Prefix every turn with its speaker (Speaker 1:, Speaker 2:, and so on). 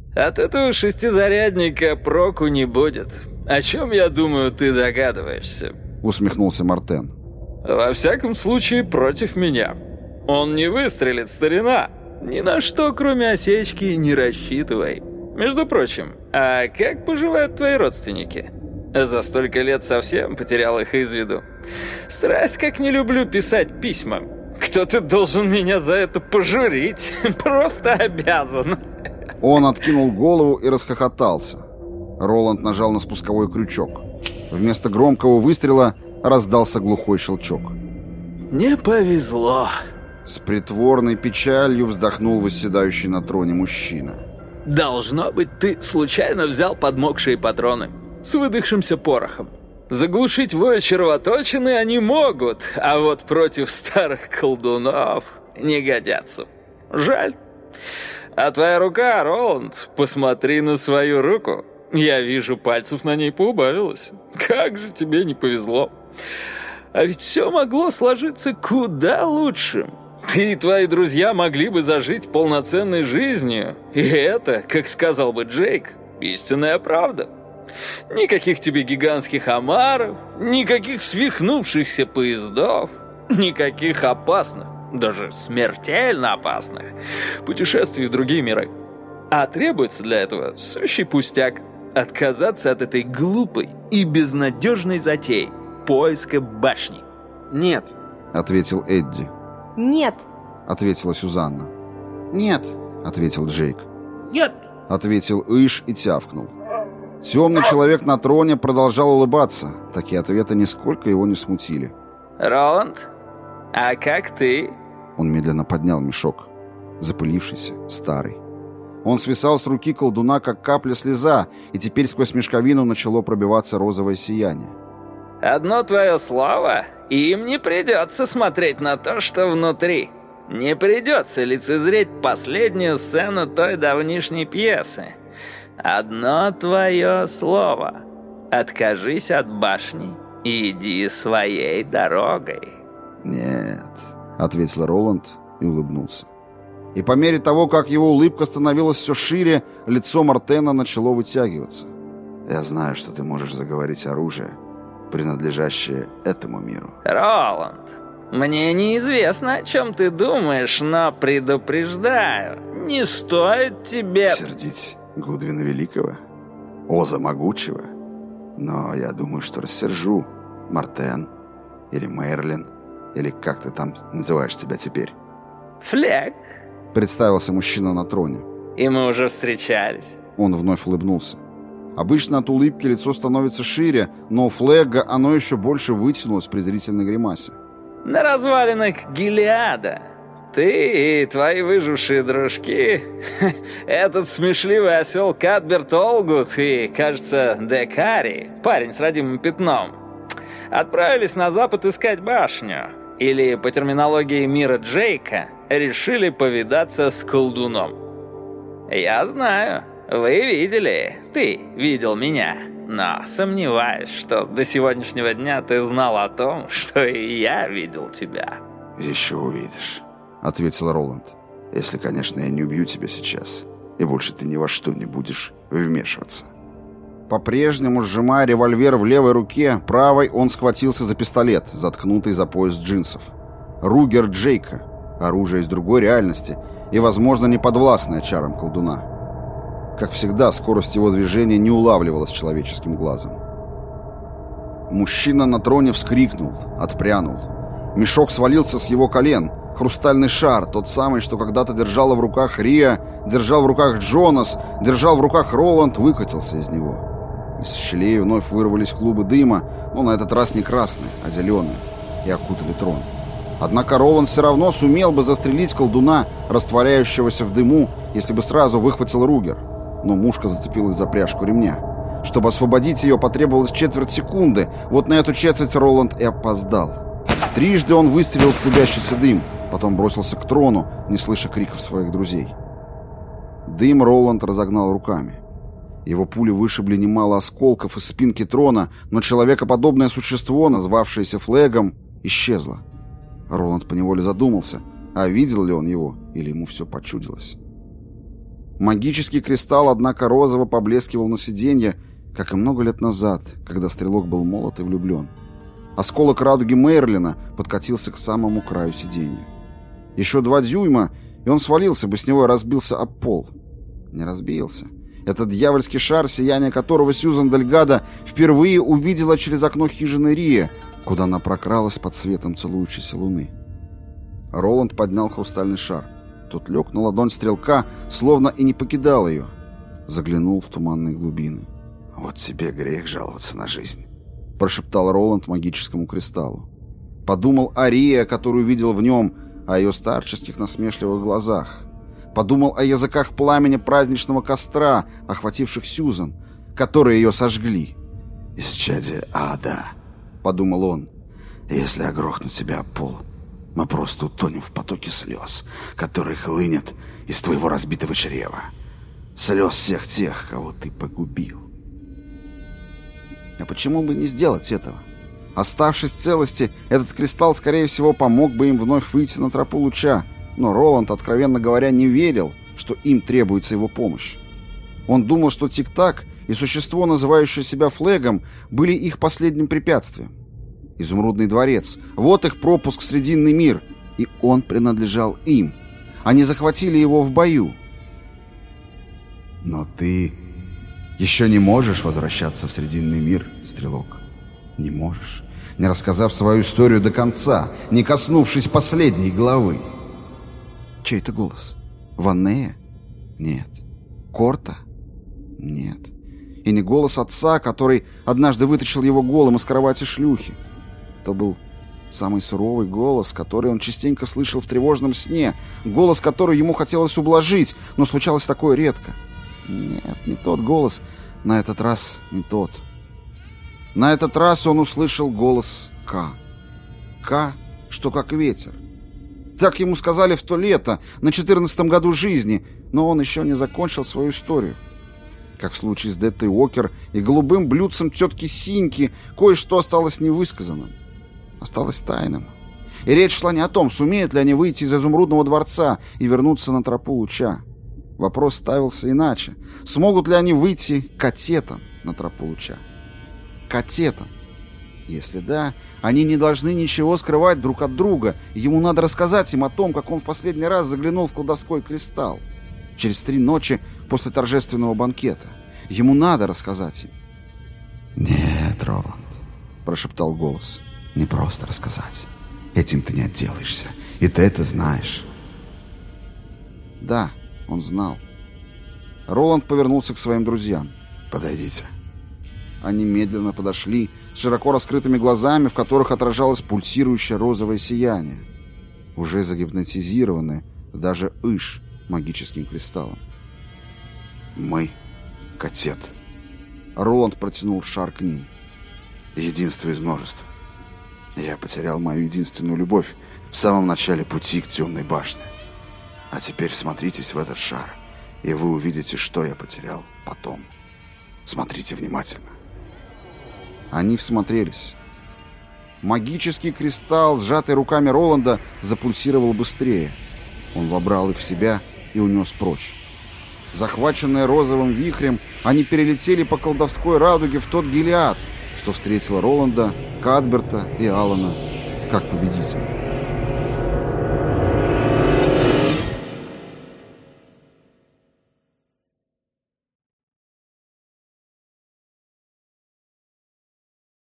Speaker 1: От этого шестизарядника проку не будет. О чем, я думаю, ты догадываешься?»
Speaker 2: Усмехнулся Мартен.
Speaker 1: «Во всяком случае, против меня. Он не выстрелит, старина. Ни на что, кроме осечки, не рассчитывай. Между прочим, а как поживают твои родственники? За столько лет совсем потерял их из виду. Страсть, как не люблю писать письма. Кто-то должен меня за это пожурить. Просто обязан».
Speaker 2: Он откинул голову и расхохотался. Роланд нажал на спусковой крючок. Вместо громкого выстрела раздался глухой щелчок.
Speaker 1: «Не повезло»,
Speaker 2: — с притворной печалью вздохнул восседающий на троне мужчина.
Speaker 1: «Должно быть, ты случайно взял подмокшие патроны с выдохшимся порохом. Заглушить вой червоточины они могут, а вот против старых колдунов не годятся. Жаль. А твоя рука, Роланд, посмотри на свою руку. Я вижу, пальцев на ней поубавилось. Как же тебе не повезло. А ведь все могло сложиться куда лучше. Ты и твои друзья могли бы зажить полноценной жизнью. И это, как сказал бы Джейк, истинная правда. Никаких тебе гигантских омаров, никаких свихнувшихся поездов, никаких опасных, даже смертельно опасных путешествий в другие миры. А требуется для этого сущий пустяк — отказаться от этой глупой и безнадежной затеи поиска башни.
Speaker 3: «Нет»,
Speaker 2: — ответил Эдди.
Speaker 4: «Нет»,
Speaker 2: — ответила Сюзанна. «Нет», — ответил Джейк.
Speaker 3: «Нет»,
Speaker 2: — ответил Иш и тявкнул. Темный человек на троне продолжал улыбаться. Такие ответы нисколько его не смутили.
Speaker 1: «Роланд, а как ты?»
Speaker 2: Он медленно поднял мешок. Запылившийся, старый. Он свисал с руки колдуна, как капля слеза, и теперь сквозь мешковину начало пробиваться розовое сияние.
Speaker 1: «Одно твое слово, и им не придется смотреть на то, что внутри. Не придется лицезреть последнюю сцену той давнишней пьесы. Одно твое слово. Откажись от башни и иди своей дорогой».
Speaker 2: «Нет», — ответил Роланд и улыбнулся. И по мере того, как его улыбка становилась все шире, лицо Мартена начало вытягиваться. «Я знаю, что ты можешь заговорить оружие, принадлежащее этому миру».
Speaker 1: «Роланд, мне неизвестно, о чем ты думаешь, но предупреждаю, не стоит тебе...»
Speaker 2: «Сердить Гудвина Великого? Оза Могучего? Но я думаю, что рассержу Мартен или Мерлин, или как ты там называешь тебя теперь?»
Speaker 1: «Флег»,
Speaker 2: — представился мужчина на троне.
Speaker 1: «И мы уже встречались».
Speaker 2: Он вновь улыбнулся. Обычно от улыбки лицо становится шире, но у Флега оно еще больше вытянулось в презрительной гримасе.
Speaker 1: «На развалинах Гилеада. Ты и твои выжившие дружки, этот смешливый осел Кадберт Олгут и, кажется, Декари, парень с родимым пятном, отправились на запад искать башню. Или, по терминологии мира Джейка, решили повидаться с колдуном. Я знаю, вы видели, ты видел меня, но сомневаюсь, что до сегодняшнего дня ты знал о том, что и я видел тебя».
Speaker 2: «Еще увидишь», — ответил Роланд. «Если, конечно, я не убью тебя сейчас, и больше ты ни во что не будешь вмешиваться». По-прежнему, сжимая револьвер в левой руке, правой он схватился за пистолет, заткнутый за пояс джинсов. Ругер Джейка, оружие из другой реальности и, возможно, не подвластное чарам колдуна. Как всегда, скорость его движения не улавливалась человеческим глазом. Мужчина на троне вскрикнул, отпрянул. Мешок свалился с его колен. Хрустальный шар, тот самый, что когда-то держала в руках Риа, держал в руках Джонас, держал в руках Роланд, выкатился из него. Из щелей вновь вырвались клубы дыма, но на этот раз не красные, а зеленые, и окутали трон. Однако Роланд все равно сумел бы застрелить колдуна, растворяющегося в дыму, если бы сразу выхватил Ругер. Но мушка зацепилась за пряжку ремня. Чтобы освободить ее, потребовалось четверть секунды. Вот на эту четверть Роланд и опоздал. Трижды он выстрелил в клубящийся дым, потом бросился к трону, не слыша криков своих друзей. Дым Роланд разогнал руками. Его пули вышибли немало осколков из спинки трона, но человекоподобное существо, назвавшееся Флегом, исчезло. Роланд поневоле задумался, а видел ли он его, или ему все почудилось. Магический кристалл, однако, розово поблескивал на сиденье, как и много лет назад, когда стрелок был молод и влюблен. Осколок радуги Мейрлина подкатился к самому краю сиденья. Еще 2 дюйма, и он свалился бы с него и разбился об пол. Не разбился. Этот дьявольский шар, сияние которого Сьюзан Дельгадо впервые увидела через окно хижины Рия, куда она прокралась под светом целующейся луны. Роланд поднял хрустальный шар. Тот лег на ладонь стрелка, словно и не покидал ее. Заглянул в туманные глубины. «Вот тебе грех жаловаться на жизнь», — прошептал Роланд магическому кристаллу. Подумал о Рие, которую видел в нем, о ее старческих насмешливых глазах. Подумал о языках пламени праздничного костра, охвативших Сьюзан, которые ее сожгли. «Исчадие ада», — подумал он, — «если я грохну тебя об пол, мы просто утонем в потоке слез, которые хлынет из твоего разбитого чрева. Слез всех тех, кого ты погубил». А почему бы не сделать этого? Оставшись в целости, этот кристалл, скорее всего, помог бы им вновь выйти на тропу луча, но Роланд, откровенно говоря, не верил, что им требуется его помощь. Он думал, что Тик-Так и существо, называющее себя Флегом, были их последним препятствием. Изумрудный дворец — вот их пропуск в Срединный мир, и он принадлежал им. Они захватили его в бою. «Но ты еще не можешь возвращаться в Срединный мир, Стрелок. Не можешь, не рассказав свою историю до конца, не коснувшись последней главы». Чей-то голос. Ваннея? Нет. Корта? Нет. И не голос отца, который однажды вытащил его голым из кровати шлюхи. То был самый суровый голос, который он частенько слышал в тревожном сне, голос, который ему хотелось ублажить, но случалось такое редко. Нет, не тот голос. На этот раз не тот. На этот раз он услышал голос К. К, что как ветер. Так ему сказали в то лето, на 14-м году жизни, но он еще не закончил свою историю. Как в случае с Деттой Уокер и голубым блюдцем тетки Синьки, кое-что осталось невысказанным. Осталось тайным. И речь шла не о том, сумеют ли они выйти из изумрудного дворца и вернуться на тропу луча. Вопрос ставился иначе. Смогут ли они выйти катетом на тропу луча? Катетом. Если да, они не должны ничего скрывать друг от друга. Ему надо рассказать им о том, как он в последний раз заглянул в колдовской кристалл. Через 3 ночи после торжественного банкета. Ему надо рассказать им. «Нет, Роланд», — прошептал голос, — «не просто рассказать. Этим ты не отделаешься, и ты это знаешь». Да, он знал. Роланд повернулся к своим друзьям. «Подойдите». Они медленно подошли, с широко раскрытыми глазами, в которых отражалось пульсирующее розовое сияние. Уже загипнотизированные, даже Иш, магическим кристаллом. «Мы — катет». Роланд протянул шар к ним. «Единство из множества. Я потерял мою единственную любовь в самом начале пути к темной башне. А теперь всмотритесь в этот шар, и вы увидите, что я потерял потом. Смотрите внимательно». Они всмотрелись. Магический кристалл, сжатый руками Роланда, запульсировал быстрее. Он вобрал их в себя и унес прочь. Захваченные розовым вихрем, они перелетели по колдовской радуге в тот Гилеад, что встретил Роланда, Кадберта и Алана как победителей.